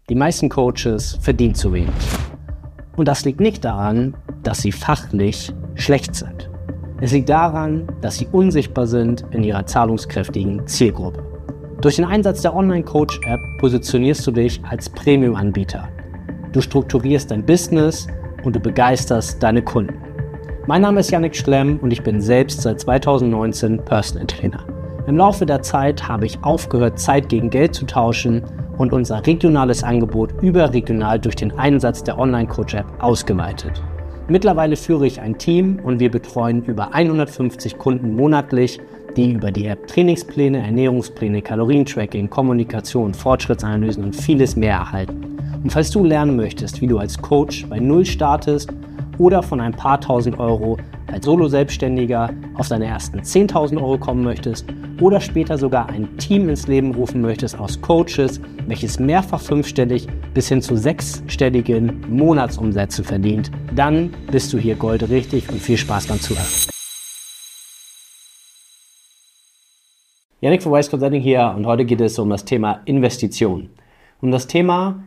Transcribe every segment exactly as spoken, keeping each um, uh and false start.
Die meisten Coaches verdienen zu wenig. Und das liegt nicht daran, dass sie fachlich schlecht sind. Es liegt daran, dass sie unsichtbar sind in ihrer zahlungskräftigen Zielgruppe. Durch den Einsatz der Online-Coach-App positionierst du dich als Premium-Anbieter. Du strukturierst dein Business und du begeisterst deine Kunden. Mein Name ist Yannick Schlemm und ich bin selbst seit zweitausendneunzehn Personal Trainer. Im Laufe der Zeit habe ich aufgehört, Zeit gegen Geld zu tauschen und unser regionales Angebot überregional durch den Einsatz der Online-Coach-App ausgeweitet. Mittlerweile führe ich ein Team und wir betreuen über hundertfünfzig Kunden monatlich, die über die App Trainingspläne, Ernährungspläne, Kalorientracking, Kommunikation, Fortschrittsanalysen und vieles mehr erhalten. Und falls du lernen möchtest, wie du als Coach bei Null startest oder von ein paar tausend Euro als Solo-Selbstständiger auf deine ersten zehntausend Euro kommen möchtest oder später sogar ein Team ins Leben rufen möchtest aus Coaches, welches mehrfach fünfstellig bis hin zu sechsstelligen Monatsumsätze verdient, dann bist du hier goldrichtig und viel Spaß beim Zuhören. Yannick von Wise Consulting hier und heute geht es um das Thema Investition. Um das Thema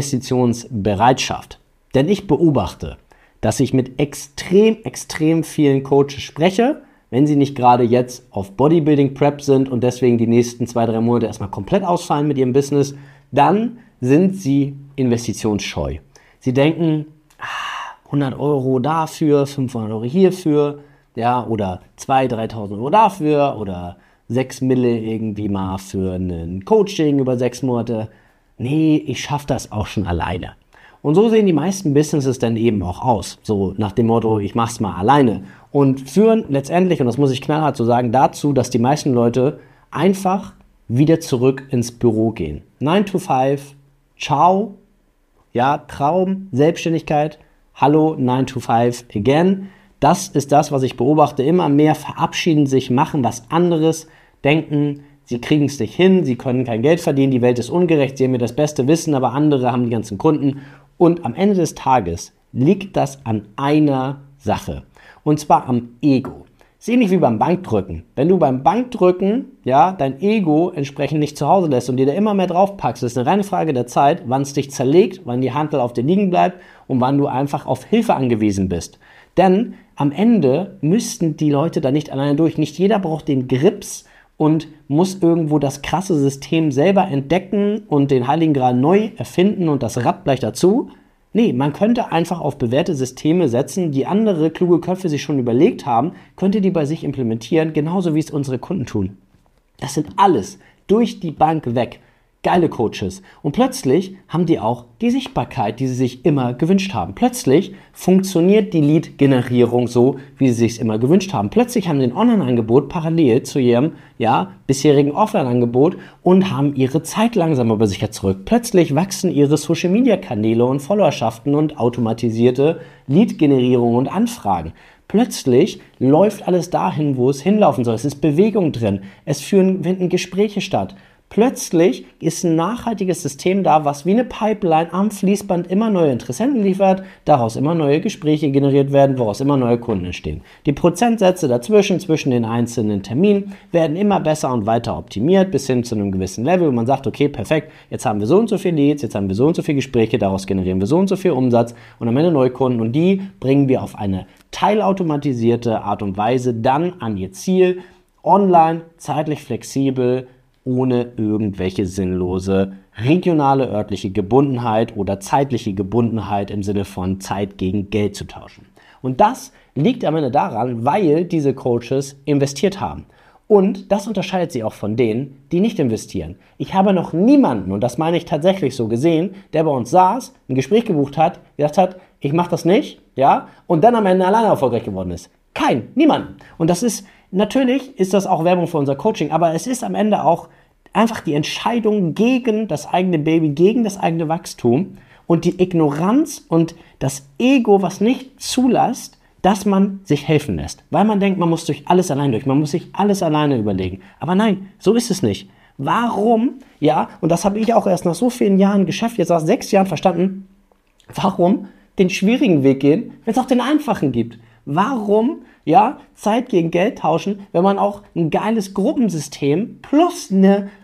Investitionsbereitschaft. Denn ich beobachte, dass ich mit extrem, extrem vielen Coaches spreche, wenn sie nicht gerade jetzt auf Bodybuilding Prep sind und deswegen die nächsten zwei, drei Monate erstmal komplett ausfallen mit ihrem Business, dann sind sie investitionsscheu. Sie denken, hundert Euro dafür, fünfhundert Euro hierfür, ja, oder zweitausend, dreitausend Euro dafür oder sechs Mille irgendwie mal für ein Coaching über sechs Monate. Nee, ich schaffe das auch schon alleine. Und so sehen die meisten Businesses dann eben auch aus. So nach dem Motto, ich mach's mal alleine. Und führen letztendlich, und das muss ich knallhart so sagen, dazu, dass die meisten Leute einfach wieder zurück ins Büro gehen. nine to five, ciao, ja, Traum, Selbstständigkeit, hallo, nine to five again. Das ist das, was ich beobachte. Immer mehr verabschieden sich, machen was anderes, denken, sie kriegen es nicht hin, sie können kein Geld verdienen, die Welt ist ungerecht, sie haben mir das beste Wissen, aber andere haben die ganzen Kunden. Und am Ende des Tages liegt das an einer Sache. Und zwar am Ego. Das ist ähnlich wie beim Bankdrücken. Wenn du beim Bankdrücken ja, dein Ego entsprechend nicht zu Hause lässt und dir da immer mehr drauf packst, das ist eine reine Frage der Zeit, wann es dich zerlegt, wann die Hantel auf dir liegen bleibt und wann du einfach auf Hilfe angewiesen bist. Denn am Ende müssten die Leute da nicht alleine durch. Nicht jeder braucht den Grips und muss irgendwo das krasse System selber entdecken und den Heiligen Gral neu erfinden und das Rad gleich dazu. Nee, man könnte einfach auf bewährte Systeme setzen, die andere kluge Köpfe sich schon überlegt haben, könnte die bei sich implementieren, genauso wie es unsere Kunden tun. Das sind alles durch die Bank weg geile Coaches. Und plötzlich haben die auch die Sichtbarkeit, die sie sich immer gewünscht haben. Plötzlich funktioniert die Lead-Generierung so, wie sie sich immer gewünscht haben. Plötzlich haben sie ein Online-Angebot parallel zu ihrem ja, bisherigen Offline-Angebot und haben ihre Zeit langsam aber sicher zurück. Plötzlich wachsen ihre Social-Media-Kanäle und Followerschaften und automatisierte Lead-Generierung und Anfragen. Plötzlich läuft alles dahin, wo es hinlaufen soll. Es ist Bewegung drin. Es führen, finden Gespräche statt. Plötzlich ist ein nachhaltiges System da, was wie eine Pipeline am Fließband immer neue Interessenten liefert, daraus immer neue Gespräche generiert werden, woraus immer neue Kunden entstehen. Die Prozentsätze dazwischen, zwischen den einzelnen Terminen, werden immer besser und weiter optimiert, bis hin zu einem gewissen Level, wo man sagt, okay, perfekt, jetzt haben wir so und so viele Leads, jetzt haben wir so und so viele Gespräche, daraus generieren wir so und so viel Umsatz und am Ende Neukunden und die bringen wir auf eine teilautomatisierte Art und Weise dann an ihr Ziel, online, zeitlich flexibel, ohne irgendwelche sinnlose regionale, örtliche Gebundenheit oder zeitliche Gebundenheit im Sinne von Zeit gegen Geld zu tauschen. Und das liegt am Ende daran, weil diese Coaches investiert haben. Und das unterscheidet sie auch von denen, die nicht investieren. Ich habe noch niemanden, und das meine ich tatsächlich so gesehen, der bei uns saß, ein Gespräch gebucht hat, gesagt hat, ich mache das nicht, ja, und dann am Ende alleine erfolgreich geworden ist. Kein, niemand. Und das ist, natürlich ist das auch Werbung für unser Coaching, aber es ist am Ende auch einfach die Entscheidung gegen das eigene Baby, gegen das eigene Wachstum und die Ignoranz und das Ego, was nicht zulässt, dass man sich helfen lässt. Weil man denkt, man muss durch alles allein durch, man muss sich alles alleine überlegen. Aber nein, so ist es nicht. Warum, ja, und das habe ich auch erst nach so vielen Jahren geschafft, jetzt nach sechs Jahren verstanden, warum den schwierigen Weg gehen, wenn es auch den einfachen gibt? Warum, ja, Zeit gegen Geld tauschen, wenn man auch ein geiles Gruppensystem plus eine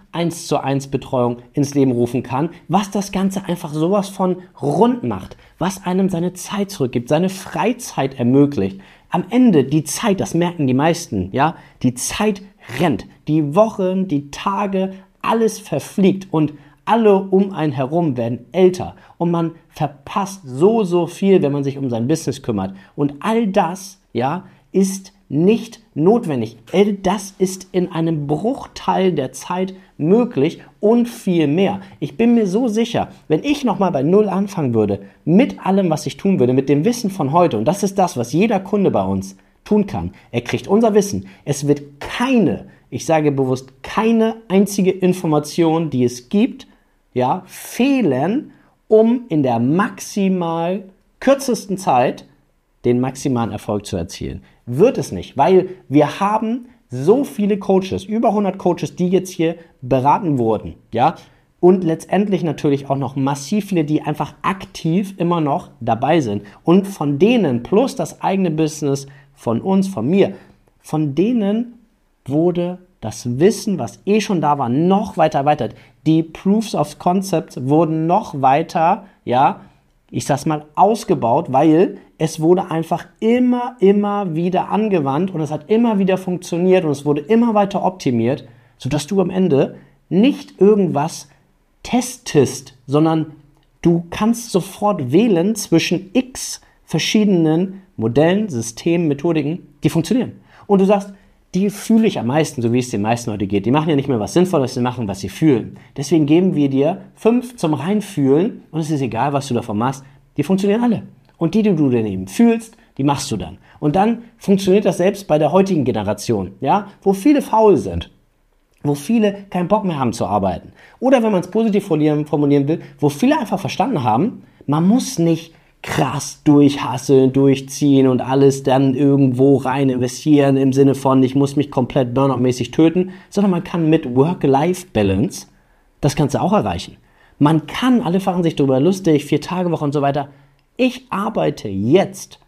eins zu eins Betreuung ins Leben rufen kann, was das Ganze einfach sowas von rund macht, was einem seine Zeit zurückgibt, seine Freizeit ermöglicht. Am Ende die Zeit, das merken die meisten, ja, die Zeit rennt, die Wochen, die Tage, alles verfliegt und alle um einen herum werden älter und man verpasst so, so viel, wenn man sich um sein Business kümmert. Und all das, ja, ist nicht notwendig. All das ist in einem Bruchteil der Zeit möglich und viel mehr. Ich bin mir so sicher, wenn ich nochmal bei Null anfangen würde, mit allem, was ich tun würde, mit dem Wissen von heute, und das ist das, was jeder Kunde bei uns tun kann. Er kriegt unser Wissen. Es wird keine, ich sage bewusst, keine einzige Information, die es gibt, ja, fehlen, um in der maximal kürzesten Zeit den maximalen Erfolg zu erzielen. Wird es nicht, weil wir haben so viele Coaches, über hundert Coaches, die jetzt hier beraten wurden, ja, und letztendlich natürlich auch noch massiv viele, die einfach aktiv immer noch dabei sind. Und von denen, plus das eigene Business von uns, von mir, von denen wurde das Wissen, was eh schon da war, noch weiter erweitert. Die Proofs of Concept wurden noch weiter, ja, ich sag's mal, ausgebaut, weil es wurde einfach immer, immer wieder angewandt und es hat immer wieder funktioniert und es wurde immer weiter optimiert, sodass du am Ende nicht irgendwas testest, sondern du kannst sofort wählen zwischen x verschiedenen Modellen, Systemen, Methodiken, die funktionieren. Und du sagst, die fühle ich am meisten, so wie es den meisten heute geht. Die machen ja nicht mehr was Sinnvolles, sie machen, was sie fühlen. Deswegen geben wir dir fünf zum Reinfühlen und es ist egal, was du davon machst. Die funktionieren alle. Und die, die du daneben fühlst, die machst du dann. Und dann funktioniert das selbst bei der heutigen Generation, ja, wo viele faul sind, wo viele keinen Bock mehr haben zu arbeiten. Oder wenn man es positiv formulieren will, wo viele einfach verstanden haben, man muss nicht krass durchhasseln, durchziehen und alles dann irgendwo rein investieren im Sinne von, ich muss mich komplett Burnout-mäßig töten, sondern man kann mit Work-Life-Balance das Ganze auch erreichen. Man kann, alle machen sich darüber lustig, Vier-Tage-Woche und so weiter. Ich arbeite jetzt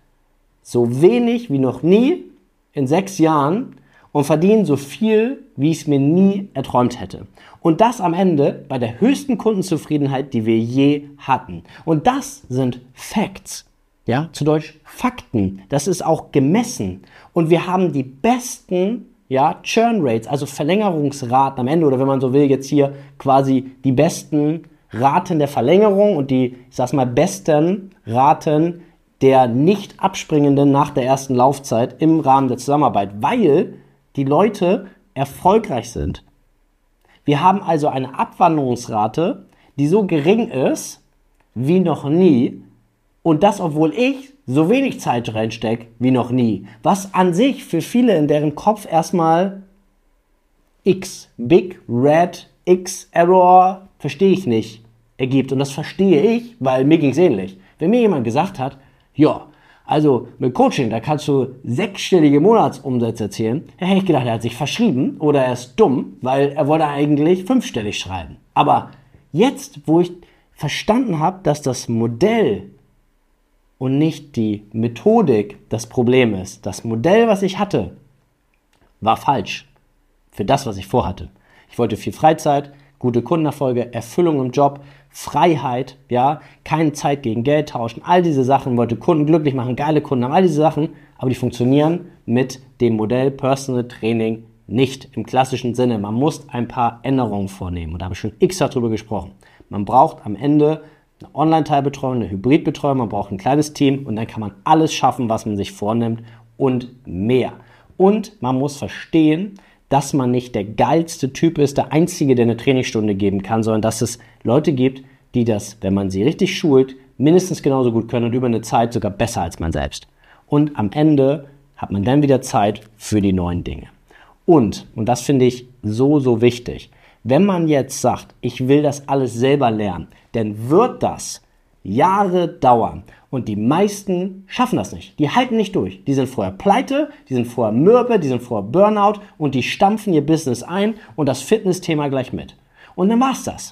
so wenig wie noch nie in sechs Jahren und verdiene so viel, wie ich es mir nie erträumt hätte. Und das am Ende bei der höchsten Kundenzufriedenheit, die wir je hatten. Und das sind Facts, ja, zu Deutsch Fakten. Das ist auch gemessen. Und wir haben die besten, ja, Churn Rates, also Verlängerungsraten am Ende, oder wenn man so will, jetzt hier quasi die besten Raten der Verlängerung und die, ich sag's mal, besten Raten der nicht abspringenden nach der ersten Laufzeit im Rahmen der Zusammenarbeit, weil die Leute erfolgreich sind. Wir haben also eine Abwanderungsrate, die so gering ist wie noch nie, und das, obwohl ich so wenig Zeit reinstecke wie noch nie, was an sich für viele in deren Kopf erstmal X, Big Red, X Error, verstehe ich nicht, ergibt. Und das verstehe ich, weil mir ging es ähnlich. Wenn mir jemand gesagt hat, ja, also mit Coaching, da kannst du sechsstellige Monatsumsätze erzielen, da hätte ich gedacht, er hat sich verschrieben oder er ist dumm, weil er wollte eigentlich fünfstellig schreiben. Aber jetzt, wo ich verstanden habe, dass das Modell und nicht die Methodik das Problem ist, das Modell, was ich hatte, war falsch für das, was ich vorhatte. Ich wollte viel Freizeit, gute Kundenerfolge, Erfüllung im Job, Freiheit, ja, keine Zeit gegen Geld tauschen, all diese Sachen, wollte Kunden glücklich machen, geile Kunden haben, all diese Sachen, aber die funktionieren mit dem Modell Personal Training nicht im klassischen Sinne. Man muss ein paar Änderungen vornehmen und da habe ich schon x darüber gesprochen. Man braucht am Ende eine Online-Teilbetreuung, eine Hybridbetreuung, man braucht ein kleines Team und dann kann man alles schaffen, was man sich vornimmt und mehr. Und man muss verstehen, dass man nicht der geilste Typ ist, der Einzige, der eine Trainingsstunde geben kann, sondern dass es Leute gibt, die das, wenn man sie richtig schult, mindestens genauso gut können und über eine Zeit sogar besser als man selbst. Und am Ende hat man dann wieder Zeit für die neuen Dinge. Und, und das finde ich so, so wichtig, wenn man jetzt sagt, ich will das alles selber lernen, dann wird das Jahre dauern. Und die meisten schaffen das nicht. Die halten nicht durch. Die sind vorher pleite, die sind vorher mürbe, die sind vorher Burnout und die stampfen ihr Business ein und das Fitnessthema gleich mit. Und dann war's das.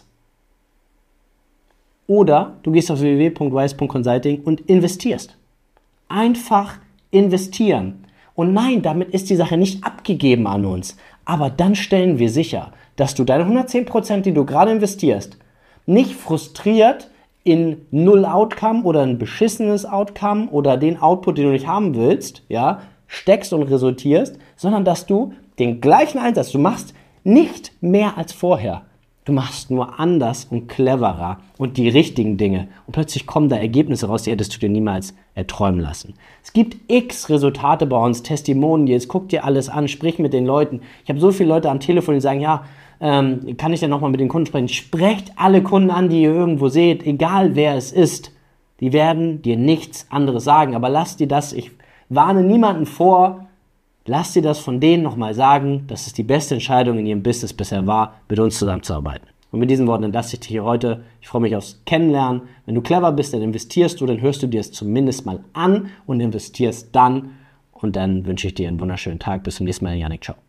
Oder du gehst auf w w w punkt wise punkt consulting und investierst. Einfach investieren. Und nein, damit ist die Sache nicht abgegeben an uns. Aber dann stellen wir sicher, dass du deine hundertzehn Prozent, die du gerade investierst, nicht frustriert in null Outcome oder ein beschissenes Outcome oder den Output, den du nicht haben willst, ja, steckst und resultierst, sondern dass du den gleichen Einsatz, du machst nicht mehr als vorher. Du machst nur anders und cleverer und die richtigen Dinge. Und plötzlich kommen da Ergebnisse raus, die hättest du dir niemals erträumen lassen. Es gibt x Resultate bei uns, Testimonials, guck dir alles an, sprich mit den Leuten. Ich habe so viele Leute am Telefon, die sagen, ja, ähm, kann ich denn nochmal mit den Kunden sprechen? Sprecht alle Kunden an, die ihr irgendwo seht, egal wer es ist. Die werden dir nichts anderes sagen. Aber lass dir das, ich warne niemanden vor, lass dir das von denen nochmal sagen, dass es die beste Entscheidung in ihrem Business bisher war, mit uns zusammenzuarbeiten. Und mit diesen Worten entlasse ich dich hier heute. Ich freue mich aufs Kennenlernen. Wenn du clever bist, dann investierst du, dann hörst du dir es zumindest mal an und investierst dann. Und dann wünsche ich dir einen wunderschönen Tag. Bis zum nächsten Mal, Yannick. Ciao.